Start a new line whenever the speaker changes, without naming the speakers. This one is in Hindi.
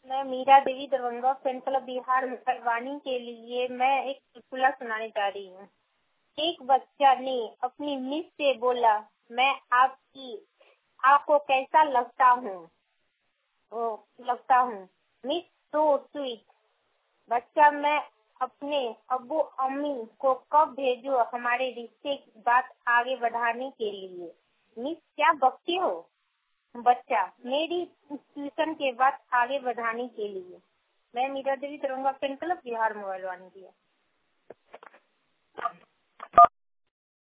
मैं मीरा देवी दरभंगा फैन क्लब बिहार वाणी के लिए मैं एक चुटकुला सुनाने जा रही हूँ। एक बच्चा ने अपनी मिस से बोला, मैं आपको कैसा लगता हूँ मिस तो स्वीट। बच्चा, मैं अपने अब्बू अम्मी को कब भेजूं हमारे रिश्ते की बात आगे बढ़ाने के लिए? मिस क्या बकती हो? बच्चा, मेरी ट्यूशन के बाद आगे बढ़ाने के लिए। मैं Meera Devi Darbhanga fan club Bihar mobile Vani की।